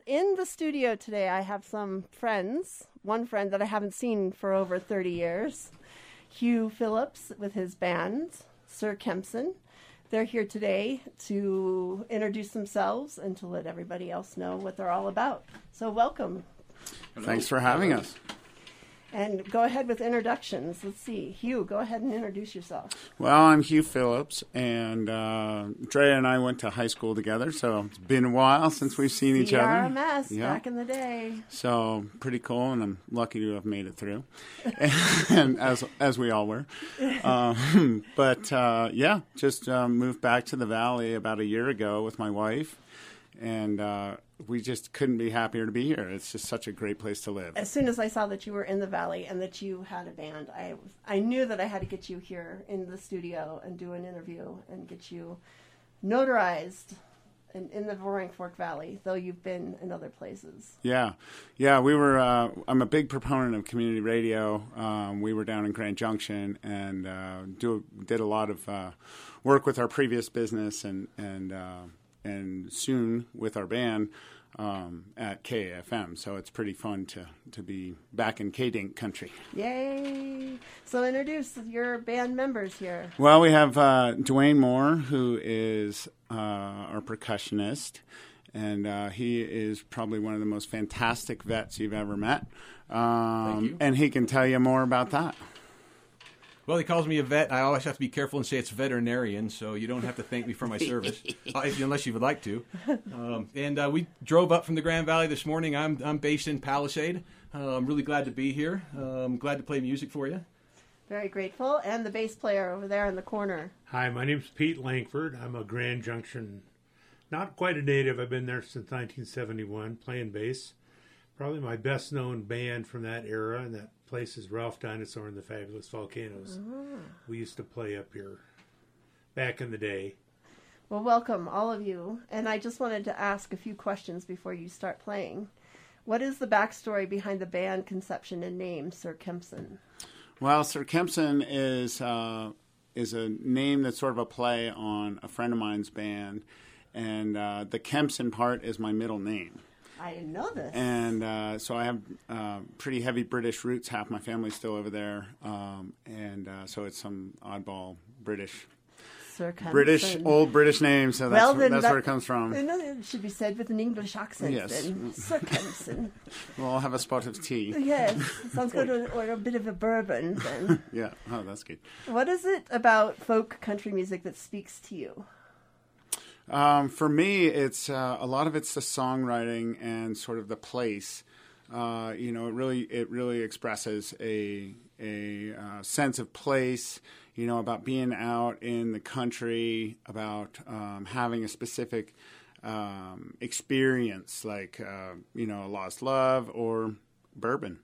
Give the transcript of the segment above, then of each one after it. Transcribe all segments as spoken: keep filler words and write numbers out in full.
in the studio today, I have some friends. One friend that I haven't seen for over thirty years, Hugh Phillips with his band, Sir Kempson. They're here today to introduce themselves and to let everybody else know what they're all about. So welcome. Thanks for having us. And go ahead with introductions. Let's see. Hugh, go ahead and introduce yourself. Well, I'm Hugh Phillips, and uh, Drea and I went to high school together, so it's been a while since we've seen each other. C R M S, yeah. Back in the day. So pretty cool, and I'm lucky to have made it through, and as as we all were. Um, but uh, yeah, just uh, moved back to the Valley about a year ago with my wife, and uh, we just couldn't be happier to be here. It's just such a great place to live. As soon as I saw that you were in the Valley and that you had a band, I I knew that I had to get you here in the studio and do an interview and get you notarized in, in the Roaring Fork Valley, though you've been in other places. Yeah. Yeah, we were, uh, I'm a big proponent of community radio. Um, we were down in Grand Junction and uh, do, did a lot of uh, work with our previous business and, and, uh, and soon with our band um, at K A F M. So it's pretty fun to, to be back in K-Dink country. Yay! So introduce your band members here. Well, we have uh, Dwayne Moore, who is uh, our percussionist, and uh, he is probably one of the most fantastic vets you've ever met. Um, Thank you. And he can tell you more about that. Well, he calls me a vet. I always have to be careful and say it's veterinarian, so you don't have to thank me for my service, uh, if, unless you would like to. Um, and uh, we drove up from the Grand Valley this morning. I'm I'm based in Palisade. Uh, I'm really glad to be here. Uh, I'm glad to play music for you. Very grateful. And the bass player over there in the corner. Hi, my name's Pete Langford. I'm a Grand Junction, not quite a native. I've been there since nineteen seventy-one, playing bass. Probably my best-known band from that era, and that place is Ralph Dinosaur and the Fabulous Volcanoes. Oh. We used to play up here back in the day. Well, welcome, all of you. And I just wanted to ask a few questions before you start playing. What is the backstory behind the band conception and name, Sir Kempson? Well, Sir Kempson is uh, is a name that's sort of a play on a friend of mine's band, and uh, the Kempson part is my middle name. I didn't know this. And uh, so I have uh, pretty heavy British roots. Half my family's still over there, um, and uh, so it's some oddball British, Sir Kempson. British old British name. So that's, well, where, that's that, where it comes from. It should be said with an English accent. Yes, then. Sir Kempson. We'll all have a spot of tea. Yes, sounds good, or, or a bit of a bourbon. Then. Yeah. Oh, that's good. What is it about folk country music that speaks to you? Um, for me, it's uh, a lot of it's the songwriting and sort of the place. Uh, you know, it really it really expresses a a uh, sense of place. You know, about being out in the country, about um, having a specific um, experience, like uh, you know, a lost love or bourbon.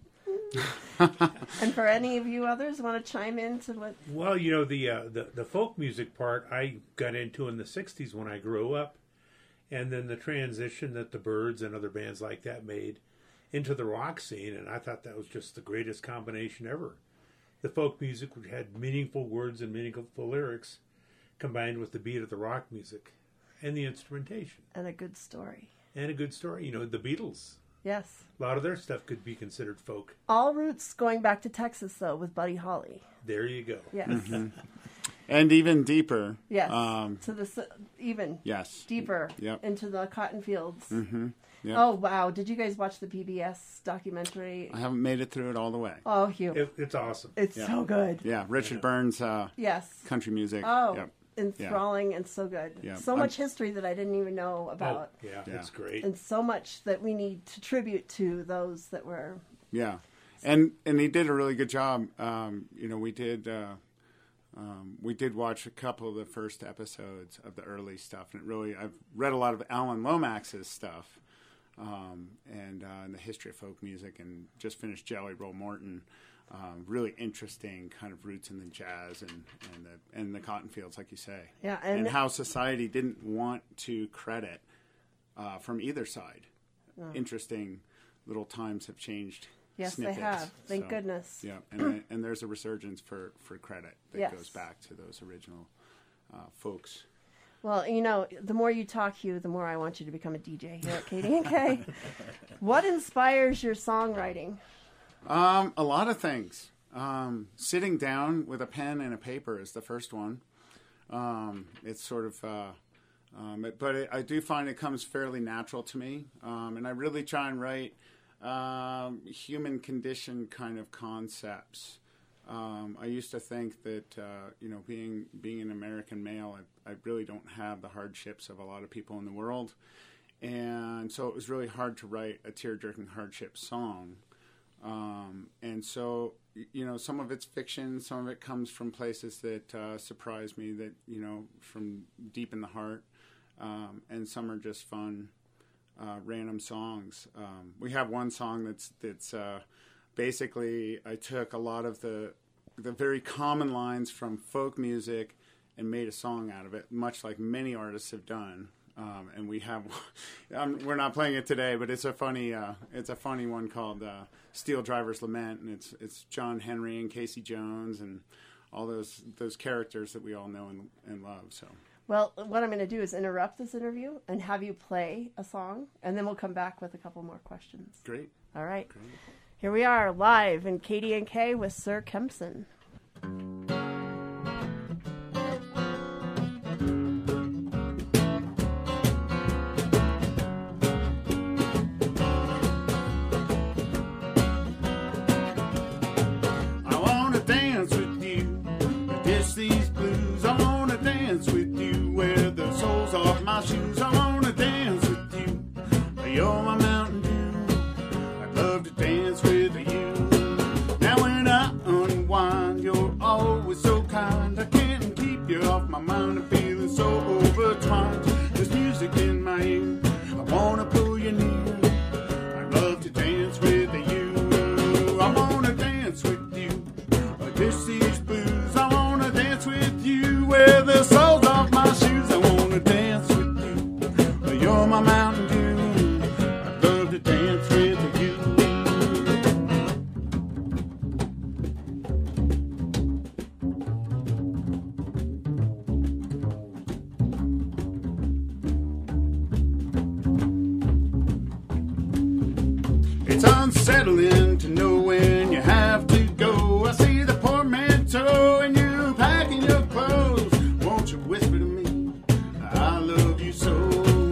And for any of you others, want to chime in to what? Well, you know, the, uh, the the folk music part I got into in the sixties when I grew up, and then the transition that the Byrds and other bands like that made into the rock scene, and I thought that was just the greatest combination ever. The folk music had meaningful words and meaningful lyrics combined with the beat of the rock music and the instrumentation. And a good story. And a good story. You know, the Beatles. Yes. A lot of their stuff could be considered folk. All roots going back to Texas, though, with Buddy Holly. There you go. Yes. Mm-hmm. And even deeper. Yes. Um, to the even. Yes. Deeper. Yep. Into the cotton fields. Mm-hmm. Yep. Oh wow! Did you guys watch the P B S documentary? I haven't made it through it all the way. Oh, Hugh. It, it's awesome. It's yeah. so good. Yeah, Richard yeah. Burns. Uh, yes. Country music. Oh. Yep. Enthralling yeah. and so good. Yeah. So much I'm, history that I didn't even know about. Oh, yeah, yeah, it's great. And so much that we need to tribute to those that were. Yeah, and and he did a really good job. Um, you know, we did uh, um, we did watch a couple of the first episodes of the early stuff, and it really I've read a lot of Alan Lomax's stuff, um, and, uh, and the history of folk music, and just finished Jelly Roll Morton. Um, really interesting kind of roots in the jazz and, and the and the cotton fields, like you say. Yeah, and, and how society didn't want to credit uh, from either side. Oh. Interesting little times have changed. Yes, snippets. they have. Thank so, goodness. Yeah, and and there's a resurgence for, for credit that yes. goes back to those original uh, folks. Well, you know, the more you talk, Hugh, the more I want you to become a D J here at K D and K. What inspires your songwriting? Um, a lot of things. Um, sitting down with a pen and a paper is the first one. Um, it's sort of, uh, um, it, but it, I do find it comes fairly natural to me, um, and I really try and write um, human condition kind of concepts. Um, I used to think that uh, you know, being being an American male, I, I really don't have the hardships of a lot of people in the world, and so it was really hard to write a tear-jerking hardship song. Um, and so, you know, some of it's fiction, some of it comes from places that uh, surprise me, that, you know, from deep in the heart, um, and some are just fun, uh, random songs. Um, we have one song that's that's uh, basically, I took a lot of the the very common lines from folk music and made a song out of it, much like many artists have done. Um, and we have, um, we're not playing it today, but it's a funny, uh, it's a funny one called uh, "Steel Driver's Lament," and it's it's John Henry and Casey Jones and all those those characters that we all know and, and love. So, well, what I'm going to do is interrupt this interview and have you play a song, and then we'll come back with a couple more questions. Great. All right. Great. Here we are live in K D and K with Sir Kempson. Shoes, I wanna dance with you. You're my Mountain Dew. I'd love to dance with you. Now when I unwind, you're always so kind. I can't keep you off my mind. I'm feeling so overtwined. There's music in my ear. I wanna pull you near. I'd love to dance with you. I wanna dance with you. Kiss these blues. I wanna dance with you. Where the soles of my shoes. I wanna dance with you. You're my Mountain Dew. I'd love to dance with you. It's unsettling to know when you have to go. I see the portmanteau and you packing your clothes. Won't you whisper to me, I love you so.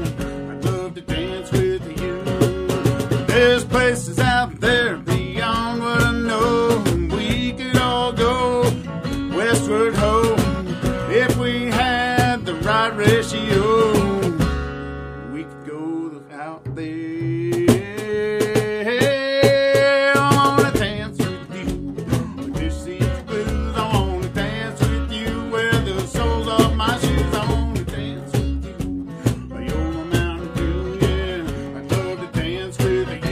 There's places out there beyond what I know. We could all go westward home if we had the right ratio. We could go out there. I wanna dance with you. This is blues. I wanna dance with you. Where the soles of my shoes. I wanna dance with you. You're my Mountain Dew, yeah. I'd love to dance with you.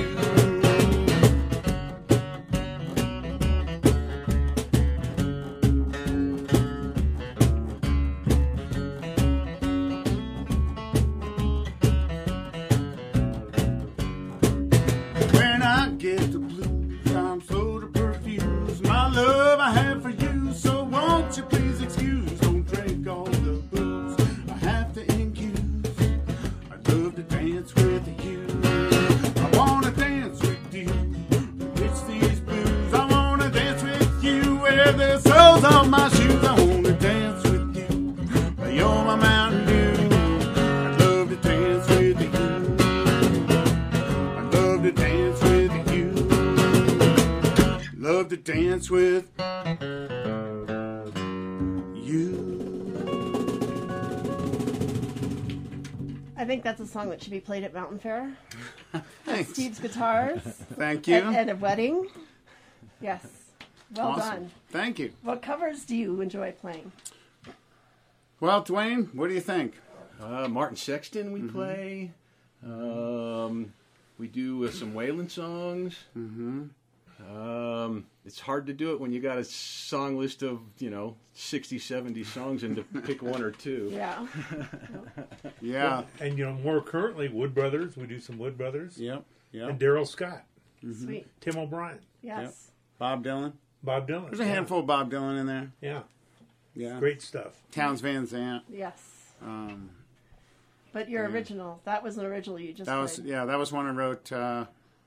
Get the blues, I'm full of perfumes. My love I have for you, so won't you please excuse? Don't drink all the booze I have to infuse. I'd love to dance with you. I wanna dance with you. It's these blues. I wanna dance with you. Where the soles of my shoes. I wanna dance with you. You're my Mountain Dew. I'd love to dance with you. I'd love to dance with you. Love to dance with you. I think that's a song that should be played at Mountain Fair. Thanks. Steve's guitars. Thank you. At, at a wedding. Yes. Well Awesome. done. Thank you. What covers do you enjoy playing? Well, Dwayne, what do you think? Uh, Martin Sexton we Mm-hmm. play. Um, we do uh, some Waylon songs. Mm-hmm. Um, it's hard to do it when you got a song list of, you know, sixty, seventy songs and to pick one or two. Yeah. Yeah. And, you know, more currently, Wood Brothers. We do some Wood Brothers. Yep. Yep. And Daryl Scott. Sweet. Tim O'Brien. Yes. Bob Dylan. Bob Dylan. There's a yeah. handful of Bob Dylan in there. Yeah. Yeah. Great stuff. Towns Van Zandt. Yes. Um, But your Yeah. original, that was an original you just that was played. yeah, that was one I wrote uh,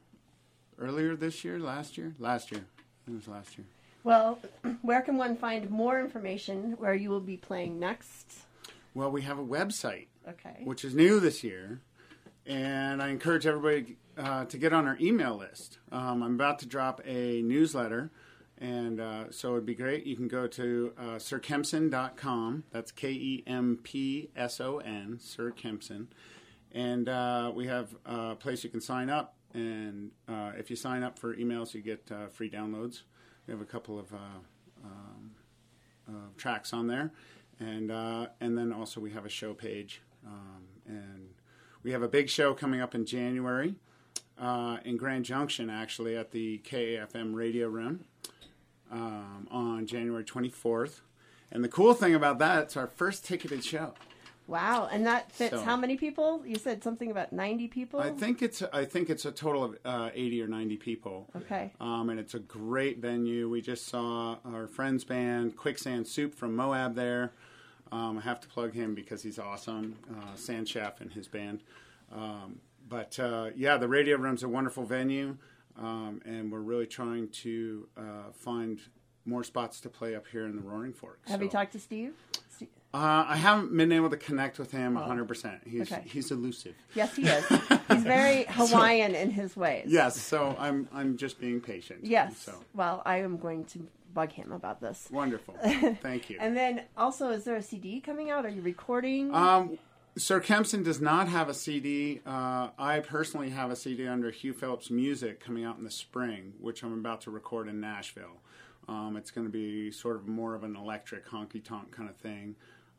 earlier this year, last year, last year. It was last year. Well, where can one find more information where you will be playing next? Well, we have a website, Okay. which is new this year, and I encourage everybody uh, to get on our email list. Um, I'm about to drop a newsletter, and uh, so it'd be great. You can go to uh, sir kempson dot com. That's K E M P S O N, Sir Kempson. And uh, we have a place you can sign up, and uh, if you sign up for emails, you get uh, free downloads. We have a couple of uh, um, uh, tracks on there. And uh, and then also we have a show page, um, and we have a big show coming up in January uh, in Grand Junction, actually, at the K A F M Radio Room um, on January twenty-fourth. And the cool thing about that, it's our first ticketed show. Wow, and that fits So- how many people? You said something about ninety people? I think it's I think it's a total of uh, eighty or ninety people. Okay. Um, and it's a great venue. We just saw our friend's band, Quicksand Soup from Moab there. Um, I have to plug him because he's awesome, uh, Sand Chef and his band. Um, but uh, yeah, the Radio Room's a wonderful venue, um, and we're really trying to uh, find more spots to play up here in the Roaring Fork. Have So, you talked to Steve? Steve? Uh, I haven't been able to connect with him one hundred percent. He's Okay. he's elusive. Yes, he is. He's very Hawaiian in his ways. Yes, so I'm I'm just being patient. Yes. So Well, I am going to bug him about this. wonderful. Thank you. And then also, is there a C D coming out? Are you recording? Um, Sir Kempson does not have a C D. Uh, I personally have a C D under Hugh Phillips Music coming out in the spring, which I'm about to record in Nashville. Um, it's going to be sort of more of an electric honky-tonk kind of thing.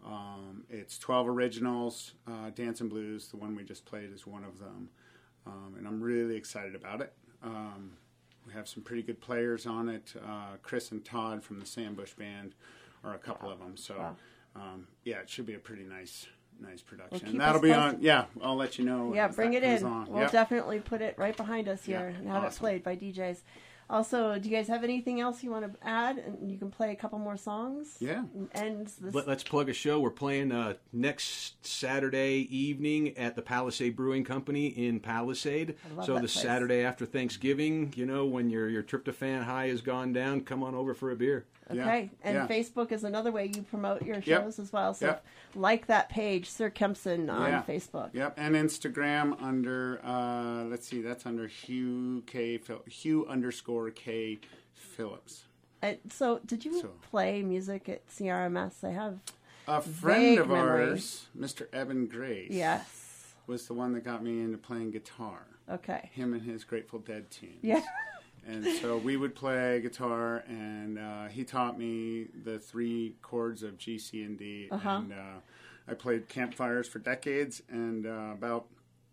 Um, it's twelve originals. Uh, Dance and Blues, the one we just played, is one of them. Um, and I'm really excited about it. Um, we have some pretty good players on it. Uh, Chris and Todd from the Sandbush Band are a couple of them. So, Wow. um, yeah, it should be a pretty nice nice production. keep And that'll us be posted. on, yeah, I'll let you know. yeah, as bring that it comes in. on. We'll Yep. definitely put it right behind us here Yeah, and have awesome. it played by D Js. Also, do you guys have anything else you want to add? And you can play a couple more songs. Yeah. And end this. Let, let's plug a show. We're playing uh, next Saturday evening at the Palisade Brewing Company in Palisade. I love So that the place. Saturday after Thanksgiving, you know, when your your tryptophan high has gone down, come on over for a beer. Okay, Yeah, and yeah. Facebook is another way you promote your Yep. shows as well. So Yep. like that page, Sir Kempson on Yeah. Facebook. Yep, and Instagram under, uh, let's see, that's under Hugh K, Phil- Hugh underscore K Phillips. And so, did you So- play music at C R M S? I have. A friend Vague of memory. ours, Mister Evan Grace, Yes. was the one that got me into playing guitar. Okay. Him and his Grateful Dead tunes. Yeah. And so we would play guitar, and uh, he taught me the three chords of G, C, and D. Uh-huh. And uh, I played campfires for decades, and uh, about,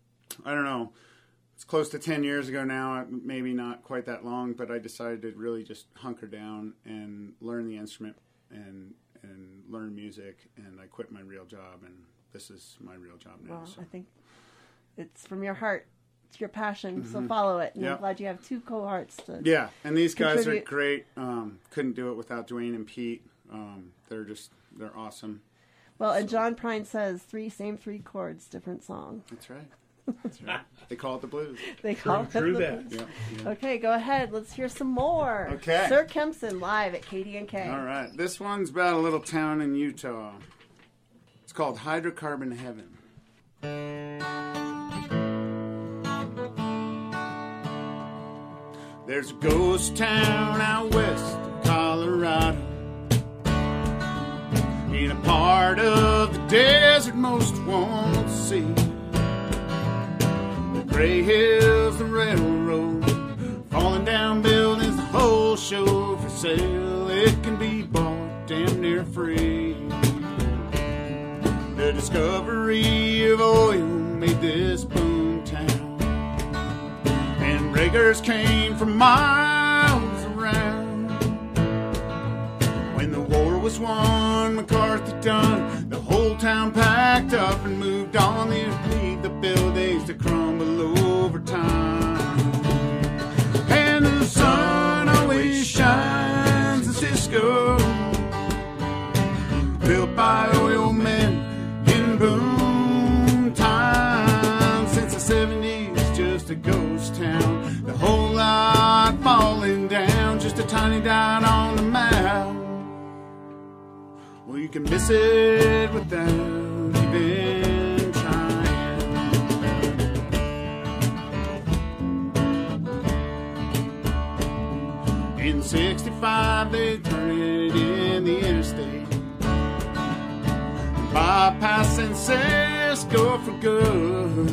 I don't know, it's close to ten years ago now, maybe not quite that long, but I decided to really just hunker down and learn the instrument and and learn music, and I quit my real job, and this is my real job now. Well, so. I think it's from your heart. It's your passion. So follow it. And I'm Yep. glad you have two cohorts to. Yeah, and these guys Contribute. are great. Um, couldn't do it without Dwayne and Pete. Um, they're just, they're awesome. Well, and John Prine says three, same three chords, different song. That's right. That's right. They call it the blues. They call it True the- that. Yeah. yeah. Okay, go ahead. Let's hear some more. Okay. Sir Kempson live at K D and K. All right. This one's about a little town in Utah. It's called Hydrocarbon Heaven. There's a ghost town out west of Colorado, in a part of the desert most won't see. The gray hills, the railroad, falling down buildings, the whole show for sale. It can be bought damn near free. The discovery of oil made this boom town, and riggers came from miles around. When the war was won, McCarthy done, the whole town packed up and moved on. They need the buildings to crumble over time. And the sun always shines in Cisco, built by oil men in ghost town. The whole lot falling down, just a tiny dot on the map. Well, you can miss it without even trying. In sixty-five, they turned it in the interstate, bypassing Cisco for good.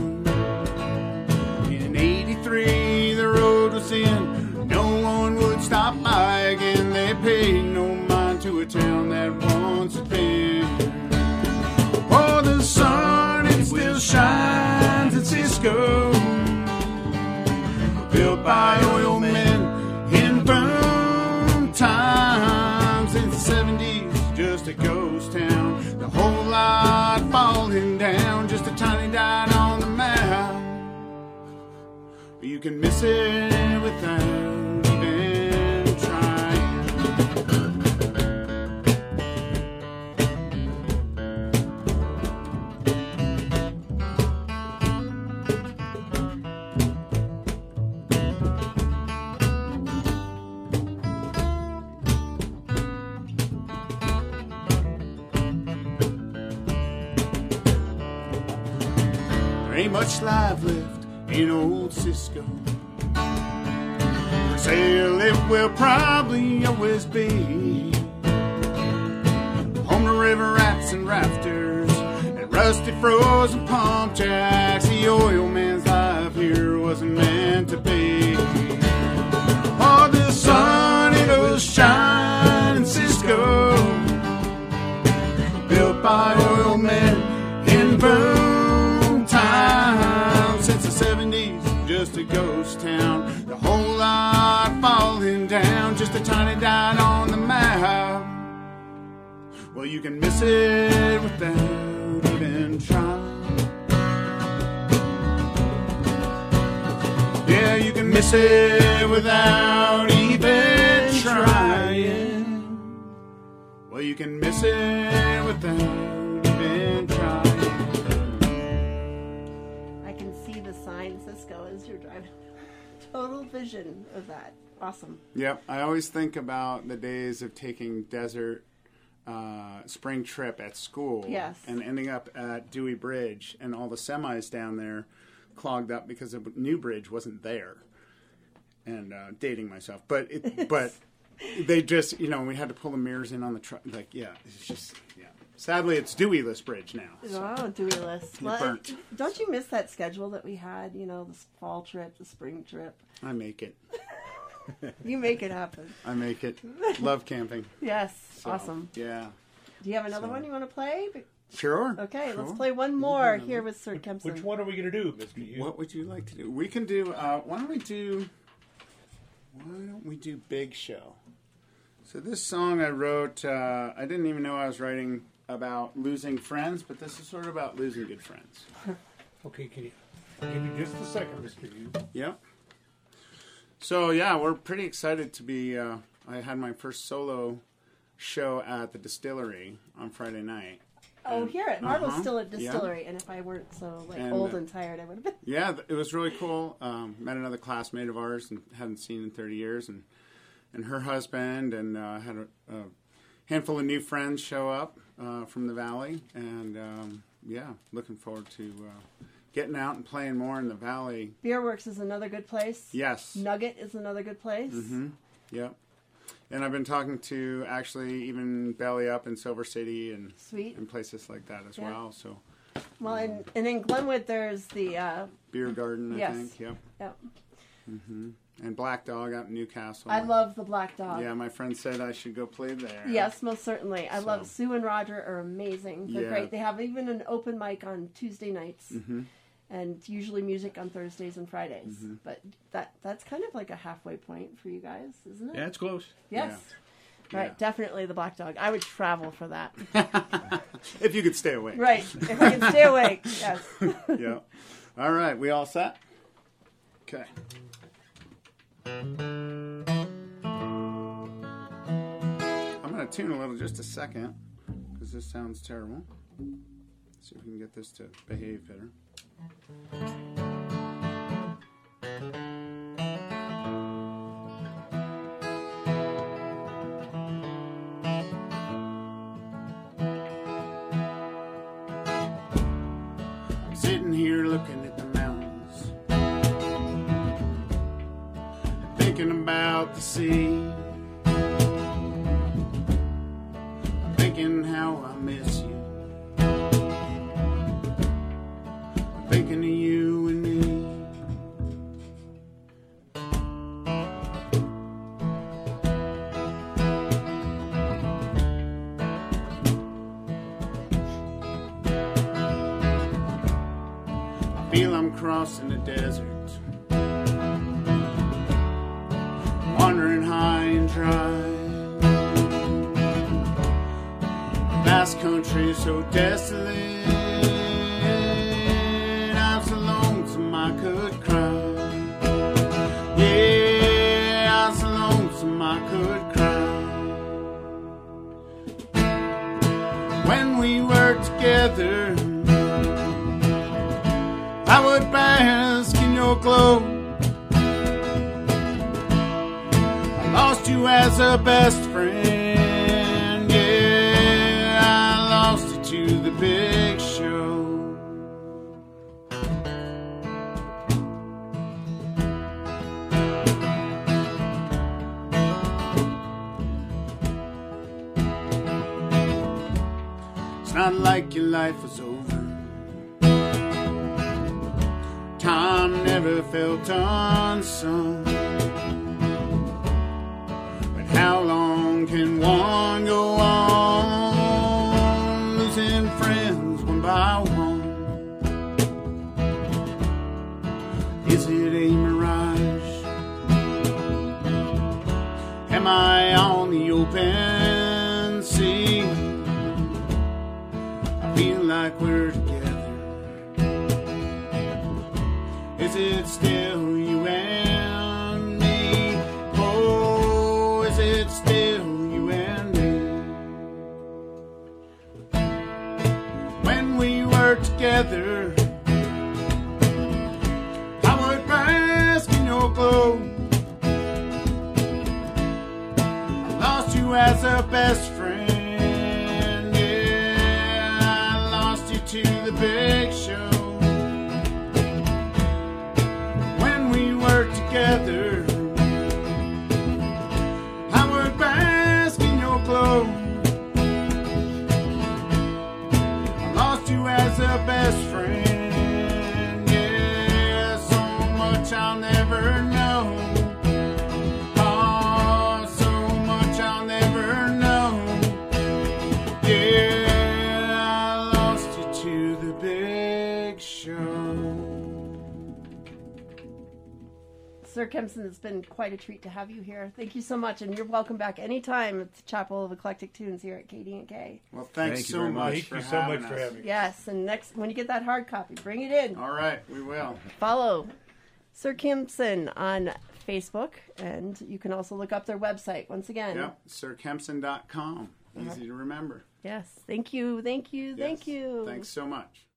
In eighty-three, the road was in, no one would stop by again. They paid no mind to a town that once had been. Oh, the sun, it still shines at Cisco, built by oil men in boom times. In the seventies, just a ghost town. The whole lot falling down, just a tiny dot on the map. But you can miss it without even trying. There ain't much life left in old Cisco. For sale it will probably always be. Home to river rats and rafters and rusty frozen pump jacks. The oil man's life here wasn't meant to be. Oh, the sun, it will shine in Cisco, built by oil men in boom time. Since the seventies, just a ghost town. The whole lot falling down, just a tiny dot on the map. Well, you can miss it without even trying. Yeah, you can miss it without even trying. Well, you can miss it without even trying. I can see the sign Cisco as you're driving. Total vision of that. Awesome. Yep, I always think about the days of taking desert uh, spring trip at school. Yes. And ending up at Dewey Bridge, and all the semis down there clogged up because the new bridge wasn't there. And uh, dating myself, but it, but they just, you know, we had to pull the mirrors in on the truck. Like, yeah, it's just, yeah. Sadly, it's Deweyless Bridge now. So. Oh, Deweyless. Well, burnt. don't you miss that schedule that we had? You know, the fall trip, the spring trip. I make it. You make it happen. I make it. Love camping. Yes, So, awesome. Yeah. Do you have another So- one you want to play? Sure. Okay, sure. let's play one more here with Sir Kempson. Which one are we going to do, Mister Hughes? What would you like to do? We can do, uh, why don't we do, why don't we do Big Show? So this song I wrote, uh, I didn't even know I was writing about losing friends, but this is sort of about losing good friends. Okay, can you give me just a second, Mister Hughes? Yep. So yeah, we're pretty excited to be, uh, I had my first solo show at the Distillery on Friday night. Oh, here at Marvel's Uh-huh. still at Yeah. Distillery, and if I weren't so like And, old uh, and tired, I would have been. Yeah, th- it was really cool. Um, met another classmate of ours and hadn't seen in thirty years, and and her husband, and uh, had a, a handful of new friends show up uh, from the valley, and um, yeah, looking forward to uh, getting out and playing more in the valley. Beerworks is another good place. Yes. Nugget is another good place. Mm-hmm. Yep. And I've been talking to actually even Belly Up in Silver City and Sweet. and places like that as Yeah. well. So Well, and, and in Glenwood, there's the uh, Beer Garden, I Yes. think. Yep. Yep. Mm-hmm. And Black Dog out in Newcastle. I love the Black Dog. Yeah, my friend said I should go play there. Yes, most certainly. I So- love Sue and Roger are amazing. They're Yeah. great. They have even an open mic on Tuesday nights, Mm-hmm. and usually music on Thursdays and Fridays. But that that's kind of like a halfway point for you guys, isn't it? Yeah, it's close. Yes. Yeah. Right. Definitely the Black Dog. I would travel for that. If you could stay awake. Right. If I can stay awake. Yes. Yeah. All right. We all set? Okay. I'm going to tune a little just a second because this sounds terrible. See if we can get this to behave better. thinking about the sea. I'm thinking how I miss you. I'm thinking of you and me. I feel I'm crossing the desert, wandering high and dry. Vast country so desolate, I'm so lonesome I could cry. Yeah, I'm so lonesome I could cry. When we were together, I would bask in your glow. I lost you as a best friend. Yeah, I lost you to the big show. It's not like your life was over. Time never felt unsung. But how long can one go on, losing friends one by one? Is it a mirage? Am I on the open sea? I feel like we're together. Is it still you and me? Oh, is it still you and me? When we were together, I would bask in your glow. I lost you as a best friend. Yeah, I lost you to the big show. Together, I would bask in your glow. I lost you as a best friend. Yeah, so much I'll never know. Oh, so much I'll never know. Yeah, I lost you to the big show. Sir Kempson, it's been quite a treat to have you here. Thank you so much, and you're welcome back anytime at the Chapel of Eclectic Tunes here at K D and K. Well, thanks Thank you so very much much. Thank for you so having much for us. having me. Yes, and next when you get that hard copy, bring it in. All right, we will. Follow Sir Kempson on Facebook, and you can also look up their website once again. Yep, sir kempson dot com. Easy to remember. Yes, thank you, thank you, thank Yes. you. Thanks so much.